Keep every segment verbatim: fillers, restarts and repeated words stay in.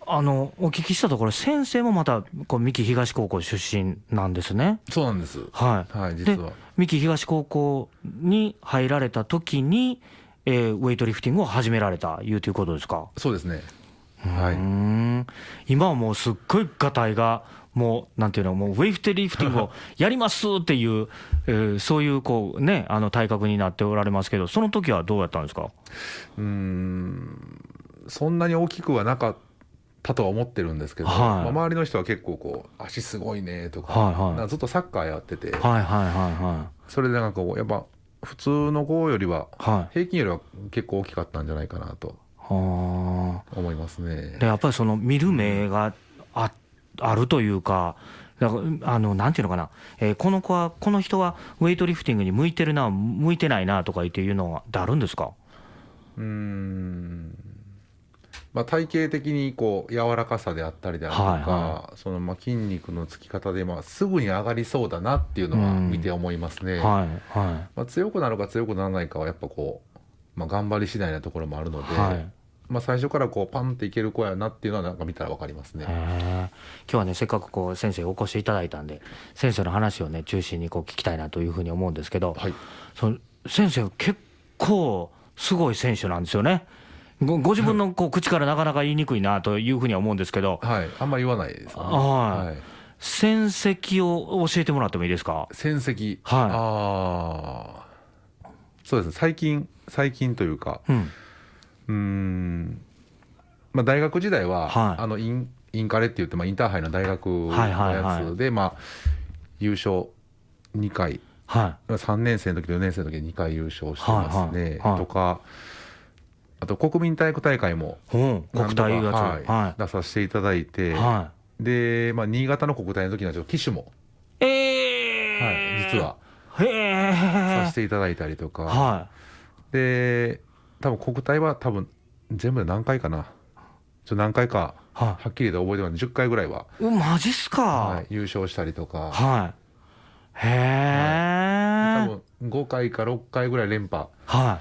あのお聞きしたところ、先生もまたこう三木東高校出身なんですね。 そうなんです。 はい、 はい、実は。 で三木東高校に入られた時に、えー、ウェイトリフティングを始められたいうということですか。 そうですね。 はい、うーん、今はもうすっごいがたいがもうなんていうの、もうウェイトリフティングをやりますっていう、えー、そういうこうね、あの体格になっておられますけど、その時はどうやったんですか。 うーん、そんなに大きくはなかったとは思ってるんですけど、 はい、 まあ、周りの人は結構こう足すごいねとか、 はいはい、 なんかずっとサッカーやってて、 はいはいはいはい、 それでなんかこうやっぱ普通の子よりは、 はい、 平均よりは結構大きかったんじゃないかなと思いますね。 でやっぱりその見る目が あ, あるというか、だからあのなんていうのかな、えー、この子はこの人はウェイトリフティングに向いてるな向いてないなとかっていうのはあるんですか。 うーん、まあ、体型的にこう柔らかさであったりであるとか、 はいはい、 そのまあ筋肉のつき方でまあすぐに上がりそうだなっていうのは見て思いますね。 はいはい、 まあ、強くなるか強くならないかはやっぱこう、まあ、頑張り次第なところもあるので、 はい、 まあ、最初からこうパンっていける子やなっていうのはなんか見たら分かりますね。 へ今日はね、せっかくこう先生お越しいただいたんで、先生の話をね中心にこう聞きたいなというふうに思うんですけど、 はい、 その先生結構すごい選手なんですよね。ご, ご自分のこう口からなかなか言いにくいなというふうには思うんですけど、 はい、あんまり言わないですよね。 はい、 はい、 戦績を教えてもらってもいいですか。 戦績、 はああ、そうですね、最近最近というか、 い、うん、 うーん、まあ、大学時代は、 はい、 あのインインカレって言って、まあ、インターハイの大学のはいはいやはいつで、まあ、優勝にかい、 はい、 さんねん生の時とよねん生の時ににかい優勝してますね、 はいはいはい、 とか、あと国民体育大会もうん、国何度か、 体いうやつ、 はいは出させていただいて、 い、はで、まあ、新潟の国体の時にはちょっと騎手も、 い、 はい、 え実はー、へさえ、 せていただいたりとか、 はで多分国体は多分全部で何回かな、ちょ何回かい、ははっきりと覚えてないんでじゅっかいぐらいは、 い、うマジっすか。 はい、優勝したりとか、 はい、へはい、 え、 多分ごかいかろっかいぐらい連覇はい、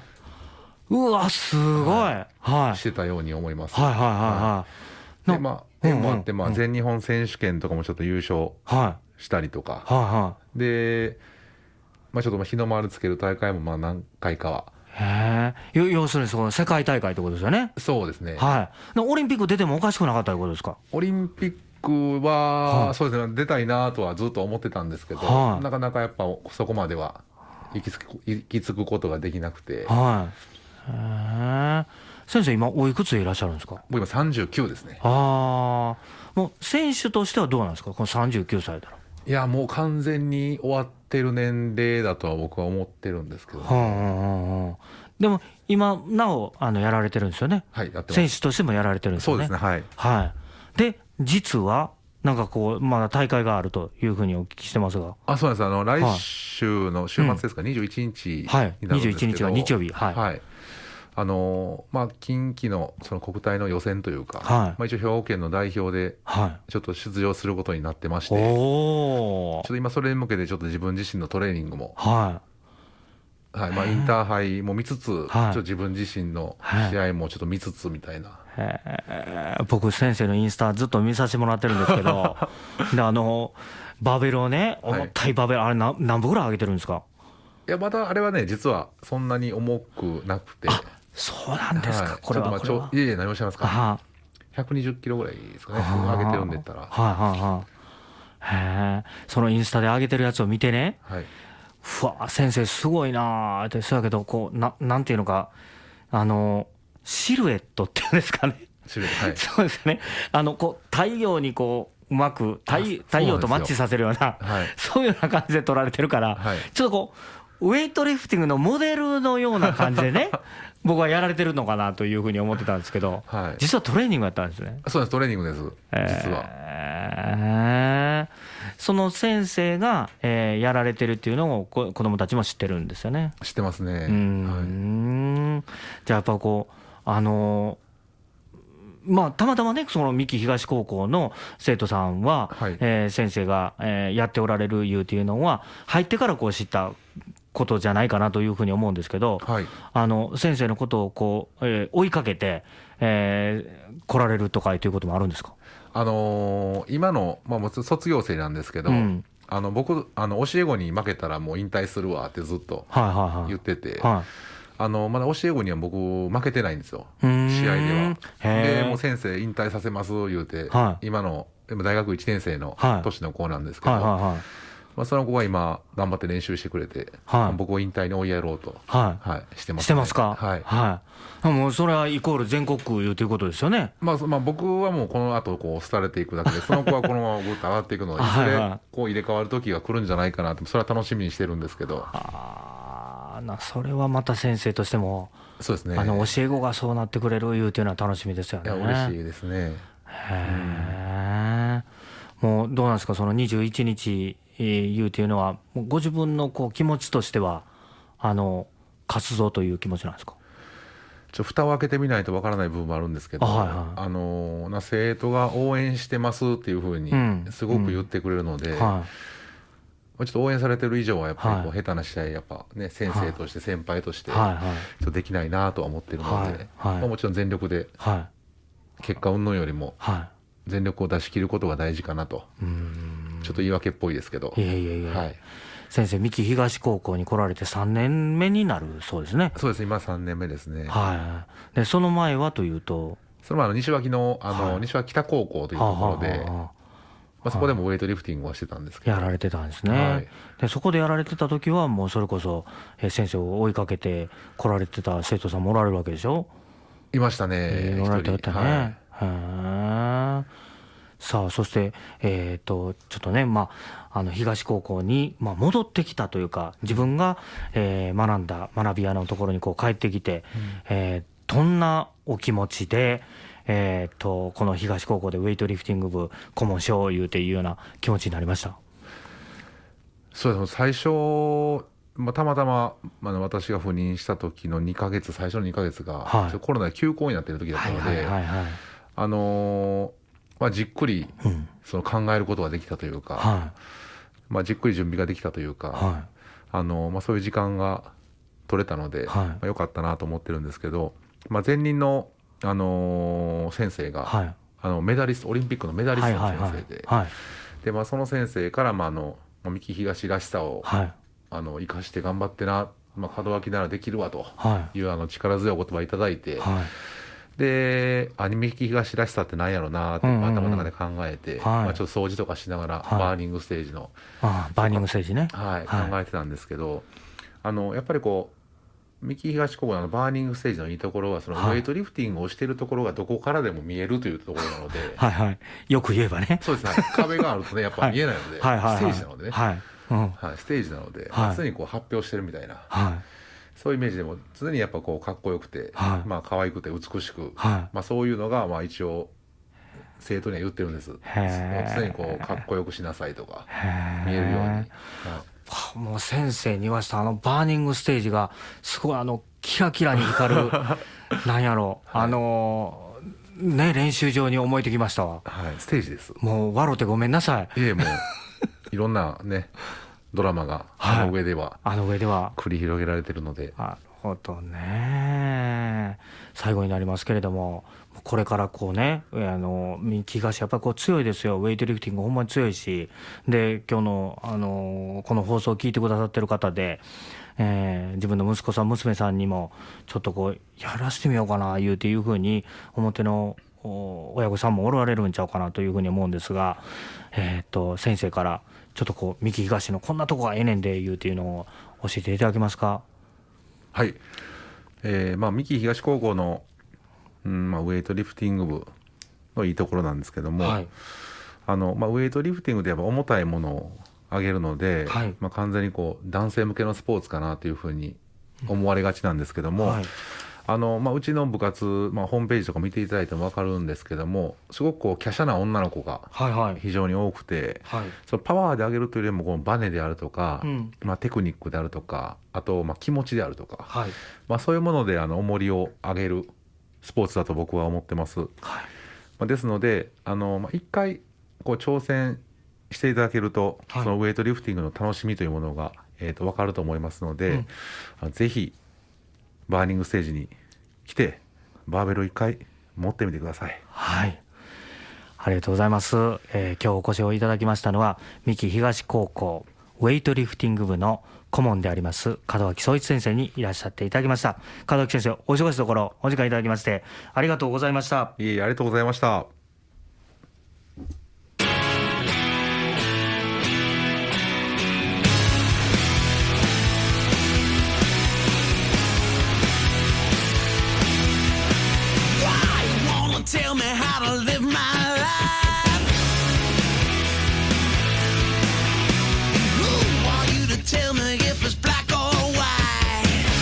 うわすごい、はい、はいしてたように思います。 はいはいははい、 い、でのまあうん縁もあって、まあ、 うんうん、 全日本選手権とかもちょっと優勝はい、 したりとか、 はいはで、まあ、ちょっとまあ日の丸つける大会もまあ何回かは、 い、へえ、よ要するにその世界大会ってことですよね。 そうですね、 はい、でオリンピック出てもおかしくなかったということですか。 オリンピックは、 はい、 そうですね、出たいなとはずっと思ってたんですけど、 はい、 なかなかやっぱそこまでは行き着く、行き着くことができなくて、 はい、へえ、先生今おいくつでいらっしゃるんですか。 僕今さんじゅうきゅうですね。 ああ、もう選手としてはどうなんですか、このさんじゅうきゅうさいだろ。 いやもう完全に終わってる年齢だとは僕は思ってるんですけどね。 はあはあはあ、でも今なおあのやられてるんですよね。 はい、やってます。 選手としてもやられてるんですよね。 そうですね、はい。 はい、で実はなんかこうまだ大会があるというふうにお聞きしてますが。 あ、そうなんです。あの、来はい、 週の週末ですか、にじゅういちにちはい、 になるんですけど、 にじゅういちにちは日曜日、はい、 はい。あのーまあ、近畿のその国体の予選というか、 はい、 まあ、一応兵庫県の代表ではちょっと出場することになってましい、 て、ちょおお、 っと今それに向けてちょっと自分自身のトレーニングも、 ははい、まあ、インターハイも見つつ、ちょはいっと自分自身の試合もちょっと見つつみたいな。 い、へー、僕先生のインスタずっと見させてもらってるんですけどであのバーベルをね、重たいバーベル、あれ何何本ぐらい上げてるんですか。 いや、またあれはね、実はそんなに重くなくて、 あ、そうなんですか、 はい、 これはちょっとまあちょいえいえ、何をおっしゃいますか。 はひゃくにじゅっキロぐらいですかね、 あ、 上げてるんでったら。 はいはいはい、へえ、そのインスタで上げてるやつを見てね、 はい、 ふわ先生すごいなーって、そうやけどこう な, なんていうのか、あのシルエットっていうんですかね、 種類、はい、 そうですね、あのこう太陽にこううまく 太, 太陽とマッチさせるような、 はい、 そういうような感じで撮られてるから、 はい、 ちょっとこうウェイトリフティングのモデルのような感じでね僕はやられてるのかなというふうに思ってたんですけど、 はい、 実はトレーニングやったんですね。 そうです、トレーニングです、実は。 えー、その先生が、えー、やられてるっていうのをこ子どもたちも知ってるんですよね。 知ってますね。 うーん、はい、じゃあやっぱこうあのーまあ、たまたまね、その三木東高校の生徒さんは、 はい、 えー、先生が、えー、やっておられるいうっていうのは入ってからこう知ったことじゃないかなというふうに思うんですけど、 はい、 あの先生のことをこう、えー追いかけて、えー来られるとかということもあるんですか？ あのー今の、まあ、もちろん卒業生なんですけど、 うんあの僕あの教え子に負けたらもう引退するわってずっとはいはい言ってて、 はいはあのまだ教え子には僕負けてないんですよ、 い。うーん試合では。でもうへえ。 先生引退させます言うて、 はい今のでも大学いちねん生のはい年の子なんですけど、 はいはいまあ、その子が今頑張って練習してくれて、 はい僕を引退に追いやろうと、 はいはい、してます、ね、 してますか？ はい、 はい。もうそれはイコール全国区いうということですよね。 まあ、そまあ僕はもうこの後こう廃れていくだけで、その子はこのままぐっと上がっていくので、いずはいはいれこう入れ替わる時が来るんじゃないかなって、それは楽しみにしてるんですけど。 ああ、なそれはまた先生としても、 そうですね、 あの教え子がそうなってくれるいうというのは楽しみですよね。 いや嬉しいですね。 へえ、もうどうなんですか、そのにじゅういちにちいうというのは、もうご自分のこう気持ちとしては、あの活動という気持ちなんですか？ ちょ蓋を開けてみないとわからない部分もあるんですけど、 あはいはいあのな生徒が応援してますっていうふうにうんすごく言ってくれるので、 はちょっと応援されてる以上はやっぱりこうはい下手な試合やっぱね、先生として先輩としていはいはいちょっとできないなとは思ってるので、 はいはいまあ、もちろん全力ではい結果云々よりもは全力を出し切ることが大事かなと。 い。うーんちょっと言い訳っぽいですけど、 いやいやいや、 はい、 先生、三木東高校に来られてさんねんめになるそうですね。 そうです、今さんねんめですね。 はい。でその前はというと、 その前あの西脇のあの、 はい西脇北高校というところで、 はあはあはあまあ、そこでもウェイトリフティングはしてたんですけど、 やられてたんですね、 はいでそこでやられてた時はもうそれこそ、えー先生を追いかけて来られてた生徒さんもおられるわけでしょ？ いましたね、 えーおられてたね、 はい、 へーさあそして、えー、とちょっとね、まあ、あの東高校に、まあ、戻ってきたというか、自分が、えー学んだ学び屋のところにこう帰ってきて、えーどんなお気持ちで、えー、とこの東高校でウェイトリフティング部顧問賞を言うていうような気持ちになりました？ そうです、最初、まあ、たまたま、まあ、私が赴任した時のにかげつ、最初のにかげつが、 はいちょっとコロナで休校になっている時だったので、 はいはいはいはいあのーまあ、じっくりうんその考えることができたというか、 はまあ、じっくり準備ができたというか、 いはあのまあ、そういう時間が取れたので、 はいまあ、よかったなと思ってるんですけど、まあ、前任の、あのー先生が、 いはいあのメダリスト、オリンピックのメダリストの先生で、 はいでまあ、その先生から、まあ、あのまあ三木東らしさを、 はいあの生かして頑張ってな、まあ、門脇ならできるわとはいいうあの力強いお言葉をいただいて、 はいであ三木東らしさって何やろうなってうんうんうん頭の中で考えて、 はいまあ、ちょっと掃除とかしながら、 はいバーニングステージの、 ああバーニングステージねはいはい考えてたんですけど、あのやっぱりこう三木東高校のあのバーニングステージのいいところは、そのウはいェイトリフティングをしているところがどこからでも見えるというところなので、 はいはいよく言えばねそうですね、壁があるとねやっぱ見えないので、 はいはいはいステージなのでね、 はいうんはい、ステージなので、 はい常にこう発表してるみたいな、 はいそういうイメージでも常にやっぱこうかっこよくて、 はいまあ可愛くて美しく、 はいまあ、そういうのがまあ一応生徒には言ってるんです。 へー常にこうかっこよくしなさいとかへー見えるように、はいはもう先生に言わせたあのバーニングステージがすごいあのキラキラに光るなんやろ、 はいあのね練習場に思えてきましたわ。 はい、ステージです。 もう笑ってごめんなさい。 いえもういろんなねドラマがはいあの上ではあの上では繰り広げられてるので、 なるほどね。最後になりますけれども、これからこうね、あの三木東やっぱりこう強いですよ。ウェイトリフティングほんまに強いし、で今日のあのこの放送を聞いてくださってる方で、えー自分の息子さん娘さんにもちょっとこうやらせてみようかな言うていうふうに表のお親御さんもおられるんちゃうかなというふうに思うんですが、えー、と先生からちょっとこう三木東のこんなとこがええねんで言うていうのを教えていただけますか？ はい、えーまあ、三木東高校の、うんまあ、ウェイトリフティング部のいいところなんですけども、 はいあのまあ、ウェイトリフティングでやっぱ重たいものを上げるので、 はいまあ、完全にこう男性向けのスポーツかなというふうに思われがちなんですけども、 はいあのまあ、うちの部活、まあ、ホームページとか見ていただいても分かるんですけども、すごくこう華奢な女の子がはいはい非常に多くて、 はいそのパワーで上げるというよりもこのバネであるとか、 うんまあ、テクニックであるとか、あとまあ気持ちであるとか、 はいまあ、そういうものであの重りを上げるスポーツだと僕は思ってます。 はいまあ、ですのであの、まあ、一回こう挑戦していただけると、 はいそのウェイトリフティングの楽しみというものがえー、と分かると思いますので、うん、ぜひバーニングステージに来てバーベルを一回持ってみてください。 はい、ありがとうございます。えー、今日お越しをいただきましたのは三木東高校ウェイトリフティング部の顧問であります門脇宗一先生にいらっしゃっていただきました。門脇先生、お忙しいところお時間いただきましてありがとうございました。 いえいえ、ありがとうございました。 Tell me how to live my life. Who are you to tell me